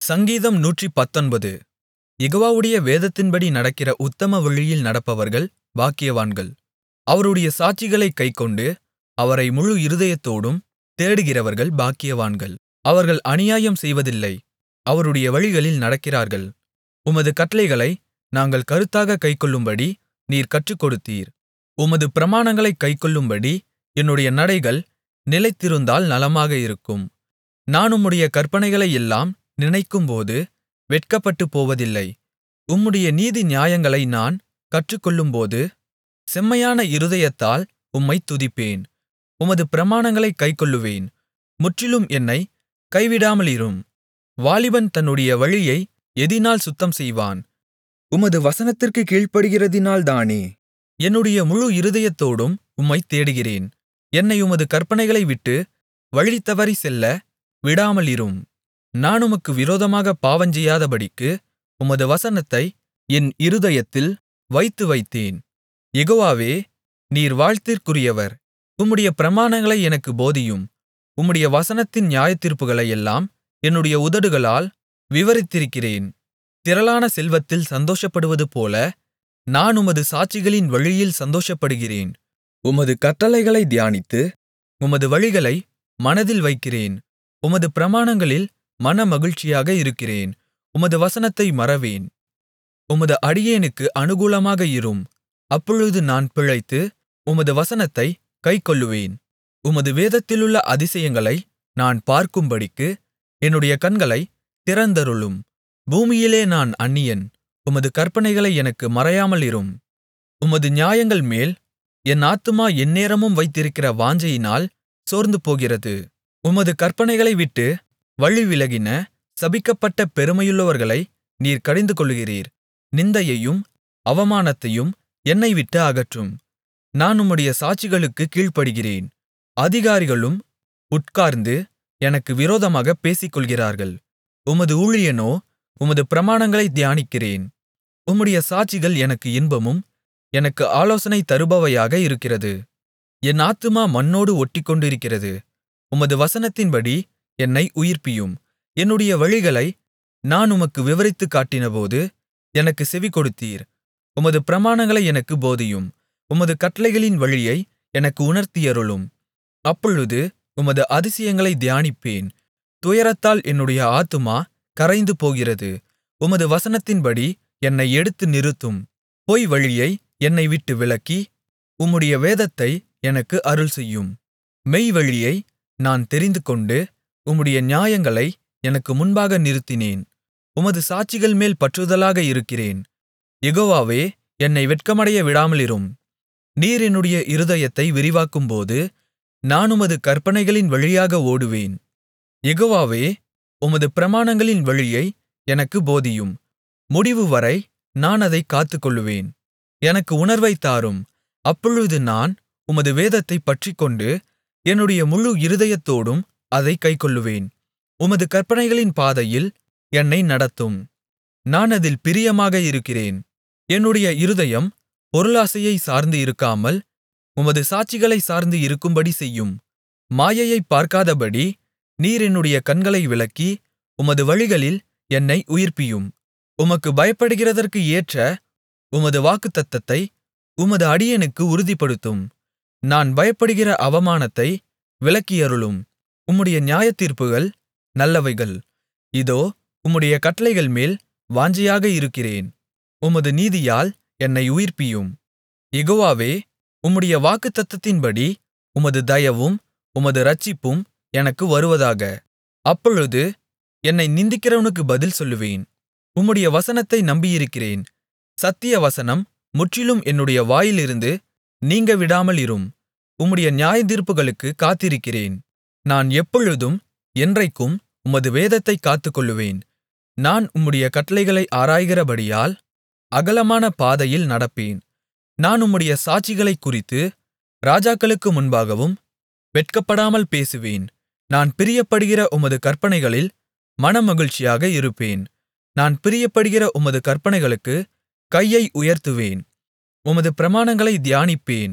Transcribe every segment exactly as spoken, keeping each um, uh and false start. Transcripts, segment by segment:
சங்கீதம் நூற்றுப்பத்தொன்பது. யெகோவாவுடைய வேதத்தின்படி நடக்கிற உத்தம வழியில் நடப்பவர்கள் பாக்கியவான்கள். அவருடைய சாட்சிகளைக் கைக்கொண்டு அவரை முழு இருதயத்தோடும் தேடுகிறவர்கள் பாக்கியவான்கள். அவர்கள் அநியாயம் செய்வதில்லை, அவருடைய வழிகளில் நடக்கிறார்கள். உமது கட்டளைகளை நாங்கள் கருத்தாகக் கைக்கொள்ளும்படி நீர் கற்றுக்கொடுத்தீர். உமது பிரமாணங்களைக் கைக்கொள்ளும்படி என்னுடைய நடைகள் நிலைத்திருந்தால் நலமாக இருக்கும். நான் உம்முடைய கற்பனைகளையெல்லாம் நினைக்கும்போது வெட்கப்பட்டுப் போவதில்லை. உம்முடைய நீதி நியாயங்களை நான் கற்றுக்கொள்ளும்போது செம்மையான இருதயத்தால் உம்மைத் துதிப்பேன். உமது பிரமாணங்களைக் கைக்கொள்ளுவேன். முற்றிலும் என்னைக் கைவிடாமலிரும். வாலிபன் தன்னுடைய வழியை எதினால் சுத்தம் செய்வான்? உமது வசனத்திற்குக் கீழ்ப்படுகிறதினால்தானே. என்னுடைய முழு இருதயத்தோடும் உம்மைத் தேடுகிறேன். என்னை உமது கற்பனைகளை விட்டு வழிதவறிச் செல்ல விடாமலிரும். நான் உமக்கு விரோதமாகப் பாவஞ்செய்யாதபடிக்கு உமது வசனத்தை என் இருதயத்தில் வைத்து வைத்தேன். யெகோவாவே, நீர் வாழ்த்திற்குரியவர். உம்முடைய பிரமாணங்களை எனக்குப் போதியும். உம்முடைய வசனத்தின் நியாயத்தீர்ப்புகளையெல்லாம் என்னுடைய உதடுகளால் விவரித்திருக்கிறேன். திரளான செல்வத்தில் சந்தோஷப்படுவதுபோல நான் உமது சாட்சிகளின் வழியில் சந்தோஷப்படுகிறேன். உமது கட்டளைகளைத் தியானித்து உமது வழிகளை மனதில் வைக்கிறேன். உமது பிரமாணங்களில் மனமகிழ்ச்சியாக இருக்கிறேன். உமது வசனத்தை மறவேன். உமது அடியேனுக்கு அனுகூலமாக இரும். அப்பொழுது நான் பிழைத்து உமது வசனத்தைக் கைக்கொள்ளுவேன். உமது வேதத்திலுள்ள அதிசயங்களை நான் பார்க்கும்படிக்கு என்னுடைய கண்களைத் திறந்தருளும். பூமியிலே நான் அந்நியன். உமது கற்பனைகளை எனக்கு மறையாமலிரும். உமது நியாயங்கள்மேல் என் ஆத்துமா எந்நேரமும் வைத்திருக்கிற வாஞ்சையினால் சோர்ந்துபோகிறது. உமது கற்பனைகளை விட்டு வழிவிலகின சபிக்கப்பட்ட பெருமையுள்ளவர்களை நீர் கடிந்துகொள்ளுகிறீர். நிந்தையையும் அவமானத்தையும் என்னை விட்டு அகற்றும். நான் உம்முடைய சாட்சிகளுக்குக் கீழ்ப்படுகிறேன். அதிகாரிகளும் உட்கார்ந்து எனக்கு விரோதமாகப் பேசிக்கொள்கிறார்கள். உமது ஊழியனோ உமது பிரமாணங்களைத் தியானிக்கிறேன். உம்முடைய சாட்சிகள் எனக்கு இன்பமும் எனக்கு ஆலோசனை தருபவையாக இருக்கிறது. என் ஆத்துமா மண்ணோடு ஒட்டிக்கொண்டிருக்கிறது. உமது வசனத்தின்படி என்னை உயிர்ப்பியும். என்னுடைய வழிகளை நான் உமக்கு விவரித்துக் காட்டினபோது எனக்குச் செவிகொடுத்தீர். உமது பிரமாணங்களை எனக்குப் போதியும். உமது கட்டளைகளின் வழியை எனக்கு உணர்த்தியருளும். அப்பொழுது உமது அதிசயங்களைத் தியானிப்பேன். துயரத்தால் என்னுடைய ஆத்துமா கரைந்து போகிறது. உமது வசனத்தின்படி என்னை எடுத்து நிறுத்தும். பொய் வழியை என்னை விட்டு விலக்கி உம்முடைய வேதத்தை எனக்கு அருள்செய்யும். மெய்வழியை நான் தெரிந்துகொண்டு உம்முடைய நியாயங்களை எனக்கு முன்பாக நிறுத்தினேன். உமது சாட்சிகள்மேல் பற்றுதலாக இருக்கிறேன். யெகோவாவே, என்னை வெட்கமடைய விடாமலிரும். நீர் என்னுடைய இருதயத்தை விரிவாக்கும்போது நான் உமது கற்பனைகளின் வழியாக ஓடுவேன். யெகோவாவே, உமது பிரமாணங்களின் வழியை எனக்குப் போதியும். முடிவுவரை நான் அதைக் காத்துக்கொள்ளுவேன். எனக்கு உணர்வைத் தாரும். அப்பொழுது நான் உமது வேதத்தைப் பற்றிக்கொண்டு என்னுடைய முழு இருதயத்தோடும் அதைக் கைக்கொள்ளுவேன். உமது கற்பனைகளின் பாதையில் என்னை நடத்தும். நான் அதில் பிரியமாக இருக்கிறேன். என்னுடைய இருதயம் பொருளாசையை சார்ந்து இருக்காமல் உமது சாட்சிகளை சார்ந்து இருக்கும்படி செய்யும். மாயையைப் பார்க்காதபடி நீர் என்னுடைய கண்களை விலக்கி உமது வழிகளில் என்னை உயிர்ப்பியும். உமக்கு பயப்படுகிறதற்கு ஏற்ற உமது வாக்குத்தத்தத்தை உமது அடியேனுக்கு உறுதிப்படுத்தும். நான் பயப்படுகிற அவமானத்தை விலக்கியருளும். உம்முடைய நியாயத்தீர்ப்புகள் நல்லவைகள். இதோ, உம்முடைய கட்டளைகள்மேல் வாஞ்சையாக இருக்கிறேன். உமது நீதியால் என்னை உயிர்ப்பியும். யெகோவாவே, உம்முடைய வாக்குத்தத்தத்தின்படி உமது தயவும் உமது இரட்சிப்பும் எனக்கு வருவதாக. அப்பொழுது என்னை நிந்திக்கிறவனுக்கு பதில் சொல்லுவேன். உம்முடைய வசனத்தை நம்பியிருக்கிறேன். சத்திய வசனம் முற்றிலும் என்னுடைய வாயிலிருந்து நீங்க விடாமலிரும். உம்முடைய நியாயத்தீர்ப்புகளுக்குக் காத்திருக்கிறேன். நான் எப்பொழுதும் என்றைக்கும் உமது வேதத்தைக் காத்துக்கொள்ளுவேன். நான் உம்முடைய கட்டளைகளை ஆராய்கிறபடியால் அகலமான பாதையில் நடப்பேன். நான் உம்முடைய சாட்சிகளைக் குறித்து ராஜாக்களுக்கு முன்பாகவும் வெட்கப்படாமல் பேசுவேன். நான் பிரியப்படுகிற உமது கற்பனைகளில் மனமகிழ்ச்சியாக இருப்பேன். நான் பிரியப்படுகிற உமது கற்பனைகளுக்குக் கையை உயர்த்துவேன். உமது பிரமாணங்களைத் தியானிப்பேன்.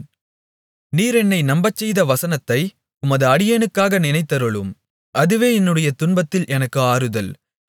நீர் என்னை நம்பச்செய்த வசனத்தை உமது அடியேனுக்காக நினைத்தருளும். அதுவே என்னுடைய துன்பத்தில் எனக்கு ஆறுதல்.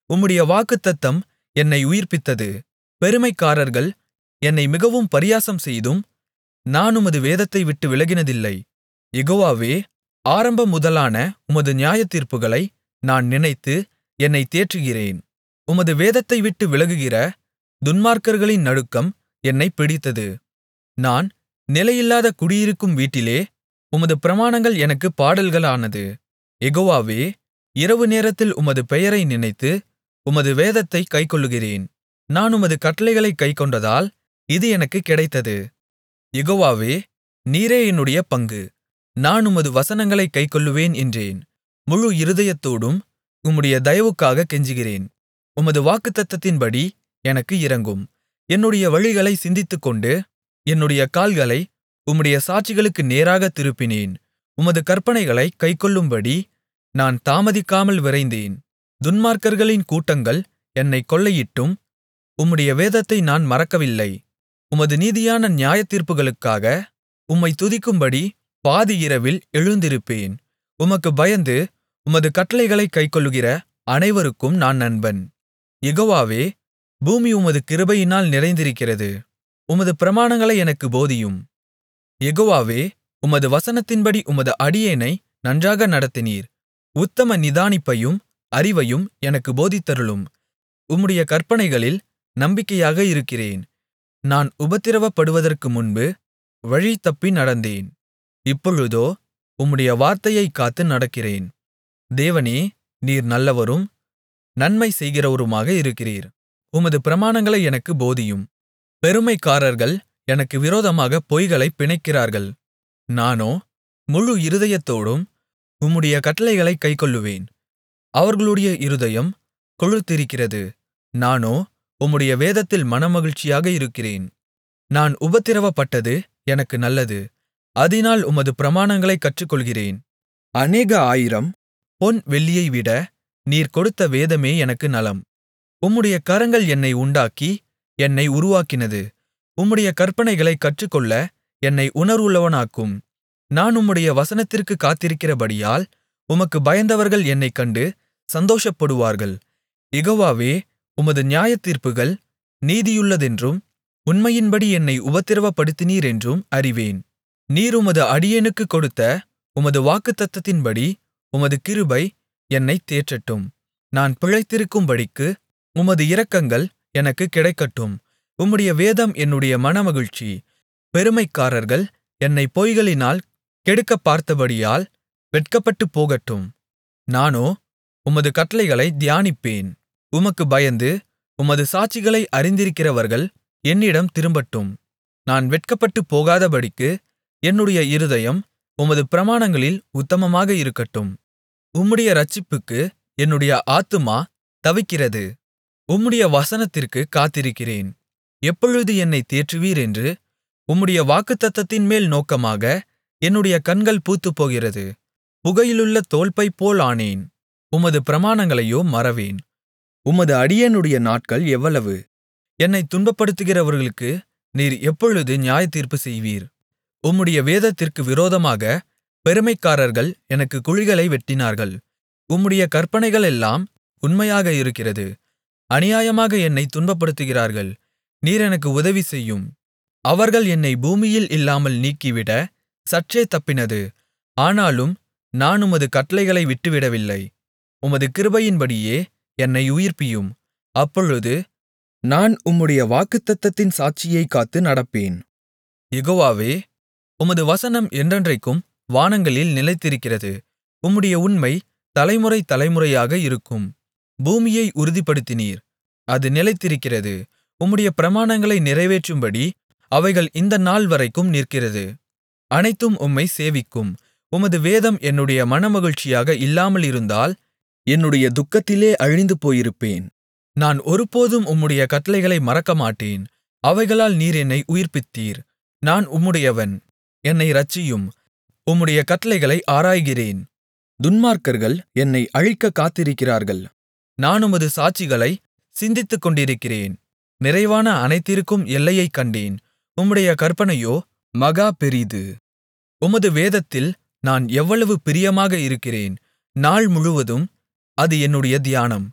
உம்முடைய வாக்குத்தத்தம் என்னை உயிர்ப்பித்தது. பெருமைக்காரர்கள் என்னை மிகவும் பரியாசம் செய்தும் நான் உமது வேதத்தை விட்டு விலகினதில்லை. யெகோவாவே, ஆரம்பம் முதலான உமது நியாயத்தீர்ப்புகளை நான் நினைத்து என்னைத் தேற்றுகிறேன். உமது வேதத்தை விட்டு விலகுகிற துன்மார்க்கர்களின் நடுக்கம் என்னைப் பிடித்தது. நான் நிலையில்லாத குடியிருக்கும் வீட்டிலே உமது பிரமாணங்கள் எனக்குப் பாடல்களானது. யெகோவாவே, இரவு நேரத்தில் உமது பெயரை நினைத்து உமது வேதத்தைக் கைக்கொள்ளுகிறேன். நான் உமது கட்டளைகளைக் கைக்கொண்டதால் இது எனக்குக் கிடைத்தது. யெகோவாவே, நீரே என்னுடைய பங்கு. நான் உமது வசனங்களைக் கைக்கொள்ளுவேன் என்றேன். முழு இருதயத்தோடும் உம்முடைய தயவுக்காகக் கெஞ்சுகிறேன். உமது வாக்குத்தத்தத்தின்படி எனக்கு இரங்கும். என்னுடைய வழிகளைச் சிந்தித்துக்கொண்டு என்னுடைய கால்களை உம்முடைய சாட்சிகளுக்கு நேராகத் திருப்பினேன். உமது கற்பனைகளைக் கைக்கொள்ளும்படி நான் தாமதிக்காமல் விரைந்தேன். துன்மார்க்கர்களின் கூட்டங்கள் என்னைக் கொள்ளையிட்டும் உம்முடைய வேதத்தை நான் மறக்கவில்லை. உமது நீதியான நியாயத்தீர்ப்புகளுக்காக உம்மைத் துதிக்கும்படி பாதி இரவில் எழுந்திருப்பேன். உமக்குப் பயந்து உமது கட்டளைகளைக் கைக்கொள்ளுகிற அனைவருக்கும் நான் நண்பன். யெகோவாவே, பூமி உமது கிருபையினால் நிறைந்திருக்கிறது. உமது பிரமாணங்களை எனக்குப் போதியும். யெகோவாவே, உமது வசனத்தின்படி உமது அடியேனை நன்றாக நடத்தினீர். உத்தம நிதானிப்பையும் அறிவையும் எனக்குப் போதித்தருளும். உம்முடைய கற்பனைகளில் நம்பிக்கையாக இருக்கிறேன். நான் உபத்திரவப்படுவதற்கு முன்பு வழி தப்பி நடந்தேன். இப்பொழுதோ உம்முடைய வார்த்தையைக் காத்து நடக்கிறேன். தேவனே, நீர் நல்லவரும் நன்மை செய்கிறவருமாக இருக்கிறீர். உமது பிரமாணங்களை எனக்குப் போதியும். பெருமைக்காரர்கள் எனக்கு விரோதமாகப் பொய்களைப் பிணைக்கிறார்கள். நானோ முழு இருதயத்தோடும் உம்முடைய கட்டளைகளைக் கைக்கொள்ளுவேன். அவர்களுடைய இருதயம் கொழுத்திருக்கிறது. நானோ உம்முடைய வேதத்தில் மனமகிழ்ச்சியாக இருக்கிறேன். நான் உபத்திரவப்பட்டது எனக்கு நல்லது. அதினால் உமது பிரமாணங்களைக் கற்றுக்கொள்கிறேன். அநேக ஆயிரம் பொன் வெள்ளியைவிட நீர் கொடுத்த வேதமே எனக்கு நலம். உம்முடைய கரங்கள் என்னை உண்டாக்கி என்னை உருவாக்கினது. உம்முடைய கற்பனைகளைக் கற்றுக்கொள்ள என்னை உணர்வுள்ளவனாக்கும். நான் உம்முடைய வசனத்திற்குக் காத்திருக்கிறபடியால் உமக்கு பயந்தவர்கள் என்னைக் கண்டு சந்தோஷப்படுவார்கள். யெகோவாவே, உமது நியாயத்தீர்ப்புகள் நீதியுள்ளதென்றும் உண்மையின்படி என்னை உபத்திரவப்படுத்தினீரென்றும் அறிவேன். நீர் உமது அடியேனுக்குக் கொடுத்த உமது வாக்குத்தத்தத்தின்படி உமது கிருபை என்னைத் தேற்றட்டும். நான் பிழைத்திருக்கும்படிக்கு உமது இரக்கங்கள் எனக்குக் கிடைக்கட்டும். உம்முடைய வேதம் என்னுடைய மனமகிழ்ச்சி. பெருமைக்காரர்கள் என்னைப் பொய்களினால் கெடுக்கப் பார்த்தபடியால் வெட்கப்பட்டுப் போகட்டும். நானோ உமது கட்டளைகளை தியானிப்பேன். உமக்குப் பயந்து உமது சாட்சிகளை அறிந்திருக்கிறவர்கள் என்னிடம் திரும்பட்டும். நான் வெட்கப்பட்டுப் போகாதபடிக்கு என்னுடைய இருதயம் உமது பிரமாணங்களில் உத்தமமாக இருக்கட்டும். உம்முடைய இரட்சிப்புக்கு என்னுடைய ஆத்துமா தவிக்கிறது. உம்முடைய வசனத்திற்குக் காத்திருக்கிறேன். எப்பொழுது என்னைத் தேற்றுவீர் என்று உம்முடைய வாக்குத்தத்தத்தின்மேல் நோக்கமாக என்னுடைய கண்கள் பூத்துப்போகிறது. புகையிலுள்ள தோல்பைப்போல் ஆனேன். உமது பிரமாணங்களையோ மறவேன். உமது அடியேனுடைய நாட்கள் எவ்வளவு? என்னைத் துன்பப்படுத்துகிறவர்களுக்கு நீர் எப்பொழுது நியாயத்தீர்ப்பு செய்வீர்? உம்முடைய வேதத்திற்கு விரோதமாக பெருமைக்காரர்கள் எனக்குக் குழிகளை வெட்டினார்கள். உம்முடைய கற்பனைகளெல்லாம் உண்மையாக இருக்கிறது. அநியாயமாக என்னைத் துன்பப்படுத்துகிறார்கள். நீர் எனக்கு உதவி செய்யும். அவர்கள் என்னை பூமியில் இல்லாமல் நீக்கிவிட சற்றே தப்பினது. ஆனாலும் நான் உமது கட்டளைகளை விட்டுவிடவில்லை. உமது கிருபையின்படியே என்னை உயிர்ப்பியும். அப்பொழுது நான் உம்முடைய வாக்குத்தத்தத்தின் சாட்சியைக் காத்து நடப்பேன். யெகோவாவே, உமது வசனம் என்றென்றைக்கும் வானங்களில் நிலைத்திருக்கிறது. உம்முடைய உண்மை தலைமுறை தலைமுறையாக இருக்கும். பூமியை உறுதிப்படுத்தினீர், அது நிலைத்திருக்கிறது. உம்முடைய பிரமாணங்களை நிறைவேற்றும்படி அவைகள் இந்த நாள்வரைக்கும் நிற்கிறது. அனைத்தும் உம்மை சேவிக்கும். உமது வேதம் என்னுடைய மனமகிழ்ச்சியாக இல்லாமல் இருந்தால் என்னுடைய துக்கத்திலே அழிந்து போயிருப்பேன். நான் ஒருபோதும் உம்முடைய கட்டளைகளை மறக்கமாட்டேன். அவைகளால் நீர் என்னை உயிர்ப்பித்தீர். நான் உம்முடையவன், என்னை இரட்சியும். உம்முடைய கட்டளைகளை ஆராய்கிறேன். துன்மார்க்கர்கள் என்னை அழிக்கக் காத்திருக்கிறார்கள். நான் உமது சாட்சிகளை சிந்தித்துக்கொண்டிருக்கிறேன். நிறைவான அனைத்திற்கும் எல்லையைக் கண்டேன். உம்முடைய கற்பனையோ மகா பெரிது. உமது வேதத்தில் நான் எவ்வளவு பிரியமாக இருக்கிறேன். நாள் முழுவதும் அது என்னுடைய தியானம்.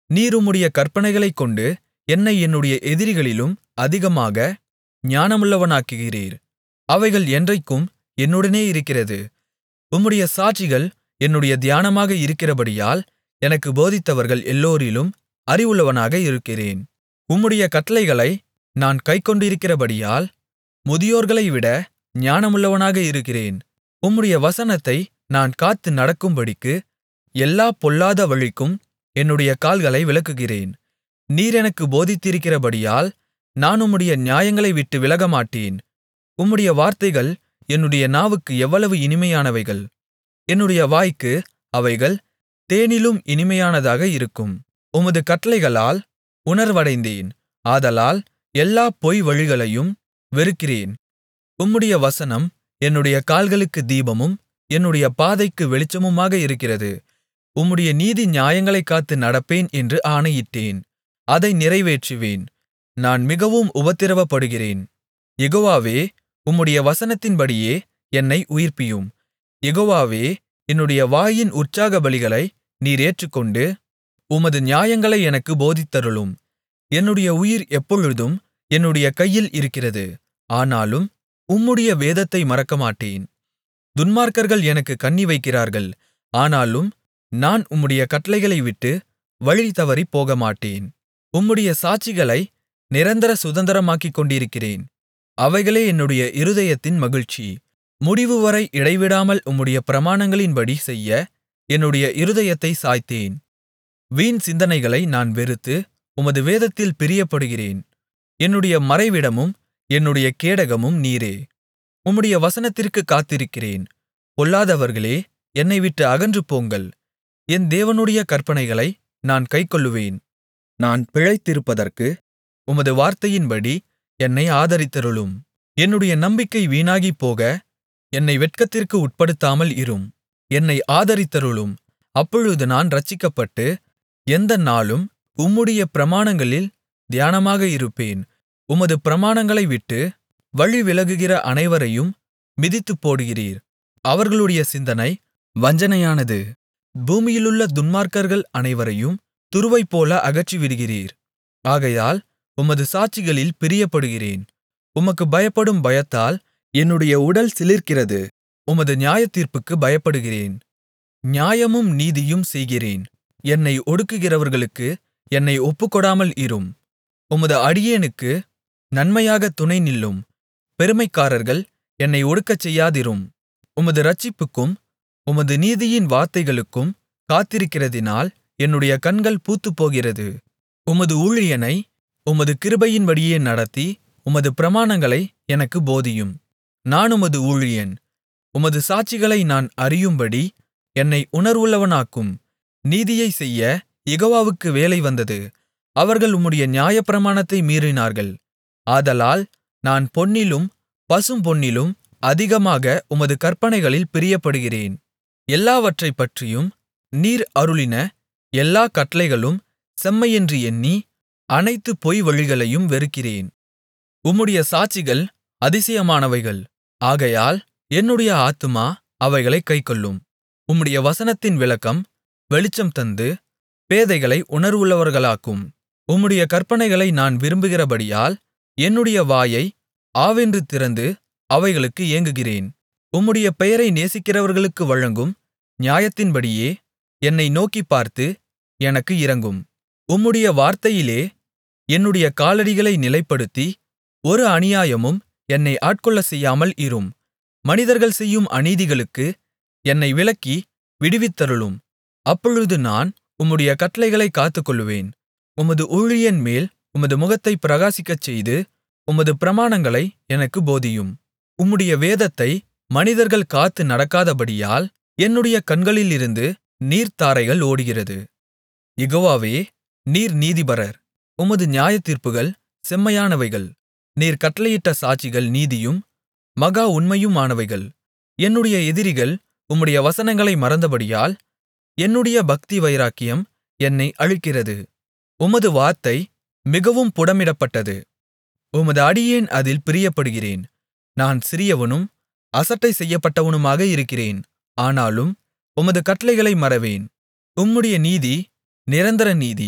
நீர் உம்முடைய கற்பனைகளைக்கொண்டு என்னை என்னுடைய எதிரிகளிலும் அதிகமாக ஞானமுள்ளவனாக்குகிறீர். அவைகள் என்றைக்கும் என்னுடனே இருக்கிறது. உம்முடைய சாட்சிகள் என்னுடைய தியானமாக இருக்கிறபடியால் எனக்குப் போதித்தவர்கள் எல்லோரிலும் அறிவுள்ளவனாக இருக்கிறேன். உம்முடைய கட்டளைகளை நான் கைக்கொண்டிருக்கிறபடியால் முதியோர்களைவிட ஞானமுள்ளவனாக இருக்கிறேன். உம்முடைய வசனத்தை நான் காத்து நடக்கும்படிக்கு எல்லாப் பொல்லாத வழிக்கும் என்னுடைய கால்களை விலக்குகிறேன். நீர் எனக்குப் போதித்திருக்கிறபடியால் நான் உம்முடைய நியாயங்களை விட்டு விலகமாட்டேன். உம்முடைய வார்த்தைகள் என்னுடைய நாவுக்கு எவ்வளவு இனிமையானவைகள்! என்னுடைய வாய்க்கு அவைகள் தேனிலும் இனிமையானதாக இருக்கும். உமது கட்டளைகளால் உணர்வடைந்தேன். ஆதலால் எல்லாப் பொய் வழிகளையும் வெறுக்கிறேன். உம்முடைய வசனம் என்னுடைய கால்களுக்கு தீபமும் என்னுடைய பாதைக்கு வெளிச்சமுமாக இருக்கிறது. உம்முடைய நீதி நியாயங்களைக் காத்து நடப்பேன் என்று ஆணையிட்டேன். அதை நிறைவேற்றுவேன். நான் மிகவும் உபத்திரவப்படுகிறேன். யெகோவாவே, உம்முடைய வசனத்தின்படியே என்னை உயிர்ப்பியும். யெகோவாவே, என்னுடைய வாயின் உற்சாக பலிகளை நீர் ஏற்றுக்கொண்டு உமது நியாயங்களை எனக்குப் போதித்தருளும். என்னுடைய உயிர் எப்பொழுதும் என்னுடைய கையில் இருக்கிறது. ஆனாலும் உம்முடைய வேதத்தை மறக்கமாட்டேன். துன்மார்க்கர்கள் எனக்குக் கண்ணி வைக்கிறார்கள். ஆனாலும் நான் உம்முடைய கட்டளைகளை விட்டு வழி தவறிப் போகமாட்டேன். உம்முடைய சாட்சிகளை நிரந்தர சுதந்தரமாக்கிக் கொண்டிருக்கிறேன். அவைகளே என்னுடைய இருதயத்தின் மகிழ்ச்சி. முடிவுவரை இடைவிடாமல் உம்முடைய பிரமாணங்களின்படி செய்ய என்னுடைய இருதயத்தைச் சாய்த்தேன். வீண் சிந்தனைகளை நான் வெறுத்து உமது வேதத்தில் பிரியப்படுகிறேன். என்னுடைய மறைவிடமும் என்னுடைய கேடகமும் நீரே. உம்முடைய வசனத்திற்குக் காத்திருக்கிறேன். பொல்லாதவர்களே, என்னை விட்டு அகன்று போங்கள். என் தேவனுடைய கற்பனைகளை நான் கைக்கொள்ளுவேன். நான் பிழைத்திருப்பதற்கு உமது வார்த்தையின்படி என்னை ஆதரித்தருளும். என்னுடைய நம்பிக்கை வீணாகிப்போக என்னை வெட்கத்திற்கு உட்படுத்தாமல் இரும். என்னை ஆதரித்தருளும். அப்பொழுது நான் இரட்சிக்கப்பட்டு எந்த நாளும் உம்முடைய பிரமாணங்களில் தியானமாக இருப்பேன். உமது பிரமாணங்களை விட்டு வழி விலகுகிற அனைவரையும் மிதித்துப்போடுகிறீர். அவர்களுடைய சிந்தனை வஞ்சனையானது. பூமியிலுள்ள துன்மார்க்கர்கள் அனைவரையும் துருவைப்போல அகற்றிவிடுகிறீர். ஆகையால் உமது சாட்சிகளில் பிரியப்படுகிறேன். உமக்குப் பயப்படும் பயத்தால் என்னுடைய உடல் சிலிர்க்கிறது. உமது நியாயத்தீர்ப்புக்கு பயப்படுகிறேன். நியாயமும் நீதியும் செய்கிறேன். என்னை ஒடுக்குகிறவர்களுக்கு என்னை ஒப்புக்கொடாமல் இரும். உமது அடியேனுக்கு நன்மையாகத் துணை நில்லும். பெருமைக்காரர்கள் என்னை ஒடுக்கச் செய்யாதிரும். உமது இரட்சிப்புக்கும் உமது நீதியின் வார்த்தைகளுக்கும் காத்திருக்கிறதினால் என்னுடைய கண்கள் பூத்துப்போகிறது. உமது ஊழியனை உமது கிருபையின்படியே நடத்தி உமது பிரமாணங்களை எனக்குப் போதியும். நான் உமது ஊழியன். உமது சாட்சிகளை நான் அறியும்படி என்னை உணர்வுள்ளவனாக்கும். நீதியைச் செய்ய யெகோவாவுக்கு வேலை வந்தது. அவர்கள் உம்முடைய நியாயப்பிரமாணத்தை மீறினார்கள். ஆதலால் நான் பொன்னிலும் பசும்பொன்னிலும் அதிகமாக உமது கற்பனைகளில் பிரியப்படுகிறேன். எல்லாவற்றைப்பற்றியும் நீர் அருளின எல்லாக் கட்டளைகளும் செம்மையென்று எண்ணி அனைத்து பொய் வழிகளையும் வெறுக்கிறேன். உம்முடைய சாட்சிகள் அதிசயமானவைகள். ஆகையால் என்னுடைய ஆத்துமா அவைகளைக் கைக்கொள்ளும். உம்முடைய வசனத்தின் விளக்கம் வெளிச்சம் தந்து பேதைகளை உணர்வுள்ளவர்களாக்கும். உம்முடைய கற்பனைகளை நான் விரும்புகிறபடியால் என்னுடைய வாயை ஆவென்று திறந்து அவைகளுக்கு ஏங்குகிறேன். உம்முடைய பெயரை நேசிக்கிறவர்களுக்கு வழங்கும் நியாயத்தின்படியே என்னை நோக்கிப் பார்த்து எனக்கு இரங்கும். உம்முடைய வார்த்தையிலே என்னுடைய காலடிகளை நிலைப்படுத்தி ஒரு அநியாயமும் என்னை ஆட்கொள்ளச் செய்யாமல் இரும். மனிதர்கள் செய்யும் அநீதிகளுக்கு என்னை விலக்கி விடுவித்தருளும். அப்பொழுது நான் உம்முடைய கட்டளைகளைக் காத்துக்கொள்ளுவேன். உமது ஊழியன்மேல் உமது முகத்தைப் பிரகாசிக்கச்செய்து உமது பிரமாணங்களை எனக்குப் போதியும். உம்முடைய வேதத்தை மனிதர்கள் காத்து நடக்காதபடியால் என்னுடைய கண்களிலிருந்து நீர்த்தாரைகள் ஓடுகிறது. யெகோவாவே, நீர் நீதிபரர். உமது நியாயத்தீர்ப்புகள் செம்மையானவைகள். நீர் கட்டளையிட்ட சாட்சிகள் நீதியும் மகா உண்மையுமானவைகள். என்னுடைய எதிரிகள் உம்முடைய வசனங்களை மறந்தபடியால் என்னுடைய பக்தி வைராக்கியம் என்னை அழிக்கிறது. உமது வார்த்தை மிகவும் புடமிடப்பட்டது. உமது அடியேன் அதில் பிரியப்படுகிறேன். நான் சிறியவனும் அசட்டை செய்யப்பட்டவனுமாக இருக்கிறேன். ஆனாலும் உமது கட்டளைகளை மறவேன். உம்முடைய நீதி நிரந்தர நீதி.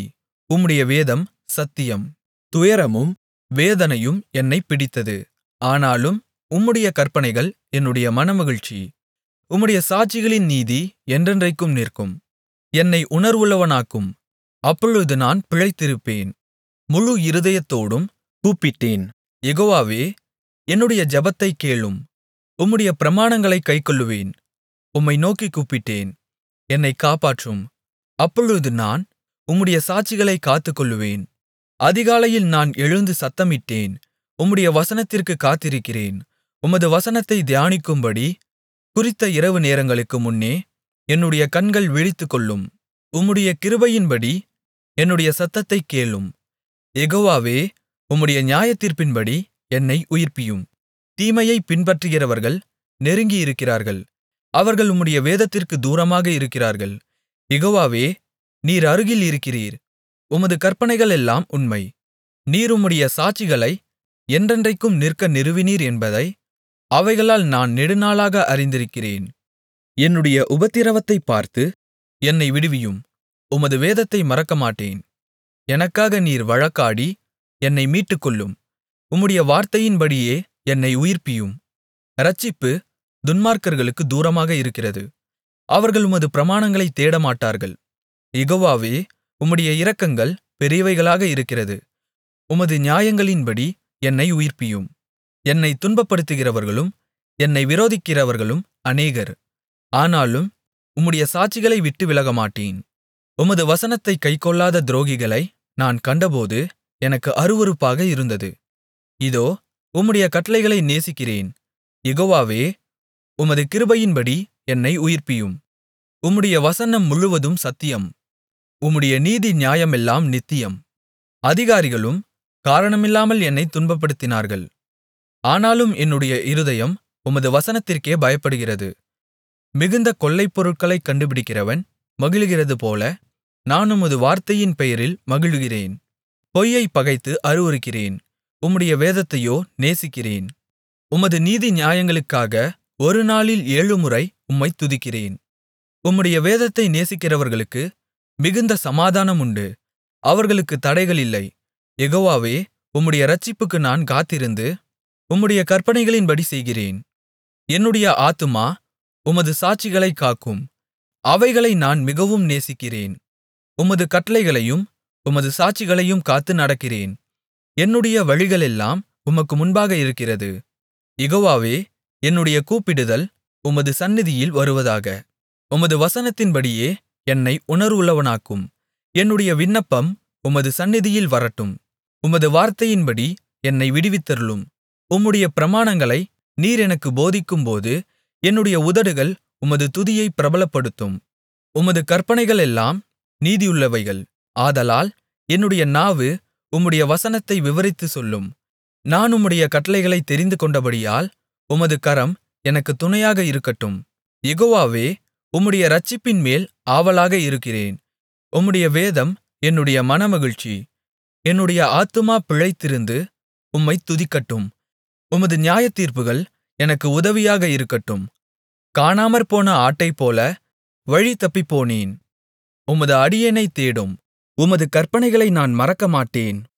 உம்முடைய வேதம் சத்தியம். துயரமும் வேதனையும் என்னைப் பிடித்தது. ஆனாலும் உம்முடைய கற்பனைகள் என்னுடைய மனமகிழ்ச்சி. உம்முடைய சாட்சிகளின் நீதி என்றென்றைக்கும் நிற்கும். என்னை உணர்வுள்ளவனாக்கும், அப்பொழுது நான் பிழைத்திருப்பேன். முழு இருதயத்தோடும் கூப்பிட்டேன். யெகோவாவே, என்னுடைய ஜெபத்தைக் கேளும். உம்முடைய பிரமாணங்களைக் கைக்கொள்ளுவேன். உம்மை நோக்கிக் கூப்பிட்டேன், என்னைக் காப்பாற்றும். அப்பொழுது நான் உம்முடைய சாட்சிகளைக் காத்துக்கொள்ளுவேன். அதிகாலையில் நான் எழுந்து சத்தமிட்டேன், உம்முடைய வசனத்திற்குக் காத்திருக்கிறேன். உமது வசனத்தை தியானிக்கும்படி குறித்த இரவு நேரங்களுக்கு முன்னே என்னுடைய கண்கள் விழித்துக்கொள்ளும். உம்முடைய கிருபையின்படி என்னுடைய சத்தத்தைக் கேளும். யெகோவாவே, உம்முடைய நியாயத்தீர்ப்பின்படி என்னை உயிர்ப்பியும். தீமையைப் பின்பற்றுகிறவர்கள் நெருங்கியிருக்கிறார்கள். அவர்கள் உம்முடைய வேதத்திற்குத் தூரமாக இருக்கிறார்கள். யெகோவாவே, நீர் அருகில் இருக்கிறீர். உமது கற்பனைகளெல்லாம் உண்மை. நீர் உம்முடைய சாட்சிகளை என்றென்றைக்கும் நிற்க நிறுவினீர் என்பதை அவைகளால் நான் நெடுநாளாக அறிந்திருக்கிறேன். என்னுடைய உபத்திரவத்தைப் பார்த்து என்னை விடுவியும். உமது வேதத்தை மறக்கமாட்டேன். எனக்காக நீர் வழக்காடி என்னை மீட்டுக்கொள்ளும். உம்முடைய வார்த்தையின்படியே என்னை உயிர்ப்பியும். இரட்சிப்பு துன்மார்க்கர்களுக்கு தூரமாக இருக்கிறது. அவர்கள் உமது பிரமாணங்களைத் தேடமாட்டார்கள். யெகோவாவே, உம்முடைய இரக்கங்கள் பெரியவைகளாக இருக்கிறது. உமது நியாயங்களின்படி என்னை உயிர்ப்பியும். என்னைத் துன்பப்படுத்துகிறவர்களும் என்னை விரோதிக்கிறவர்களும் அநேகர். ஆனாலும் உம்முடைய சாட்சிகளை விட்டு விலகமாட்டேன். உமது வசனத்தைக் கைக்கொள்ளாத துரோகிகளை நான் கண்டபோது எனக்கு அருவருப்பாக இருந்தது. இதோ, உம்முடைய கட்டளைகளை நேசிக்கிறேன். யெகோவாவே, உமது கிருபையின்படி என்னை உயிர்ப்பியும். உம்முடைய வசனம் முழுவதும் சத்தியம். உம்முடைய நீதி நியாயமெல்லாம் நித்தியம். அதிகாரிகளும் காரணமில்லாமல் என்னைத் துன்பப்படுத்தினார்கள். ஆனாலும் என்னுடைய இருதயம் உமது வசனத்திற்கே பயப்படுகிறது. மிகுந்த கொள்ளைப்பொருட்களைக் கண்டுபிடிக்கிறவன் மகிழுகிறதுபோல நான் உமது வார்த்தையின் பெயரில் மகிழுகிறேன். பொய்யைப் பகைத்து அருவருக்கிறேன். உம்முடைய வேதத்தையோ நேசிக்கிறேன். உமது நீதி நியாயங்களுக்காக ஒரு நாளில் ஏழுமுறை உம்மைத் துதிக்கிறேன். உம்முடைய வேதத்தை நேசிக்கிறவர்களுக்கு மிகுந்த சமாதானம் உண்டு. அவர்களுக்குத் தடைகள் இல்லை. யெகோவாவே, உம்முடைய இரட்சிப்புக்கு நான் காத்திருந்து உம்முடைய கற்பனைகளின்படி செய்கிறேன். என்னுடைய ஆத்துமா உமது சாட்சிகளைக் காக்கும். அவைகளை நான் மிகவும் நேசிக்கிறேன். உமது கட்டளைகளையும் உமது சாட்சிகளையும் காத்து நடக்கிறேன். என்னுடைய வழிகளெல்லாம் உமக்கு முன்பாக இருக்கிறது. யெகோவாவே, என்னுடைய கூப்பிடுதல் உமது சந்நிதியில் வருவதாக. உமது வசனத்தின்படியே என்னை உணர்வுள்ளவனாக்கும். என்னுடைய விண்ணப்பம் உமது சந்நிதியில் வரட்டும். உமது வார்த்தையின்படி என்னை விடுவித்தருளும். உம்முடைய பிரமாணங்களை நீர் எனக்குப் போதிக்கும்போது என்னுடைய உதடுகள் உமது துதியைப் பிரபலப்படுத்தும். உமது கற்பனைகளெல்லாம் நீதியுள்ளவைகள். ஆதலால் என்னுடைய நாவு உம்முடைய வசனத்தை விவரித்துச் சொல்லும். நான் உம்முடைய கட்டளைகளைத் தெரிந்துகொண்டபடியால் உமது கரம் எனக்குத் துணையாக இருக்கட்டும். யெகோவாவே, உம்முடைய இரட்சிப்பின்மேல் ஆவலாக இருக்கிறேன். உம்முடைய வேதம் என்னுடைய மனமகிழ்ச்சி. என்னுடைய ஆத்துமா பிழைத்திருந்து உம்மைத் துதிக்கட்டும். உமது நியாயத்தீர்ப்புகள் எனக்கு உதவியாக இருக்கட்டும். காணாமற்போன ஆட்டைப்போல வழி தப்பிப்போனேன். உமது அடியேனைத் தேடும். உமது கற்பனைகளை நான் மறக்கமாட்டேன்.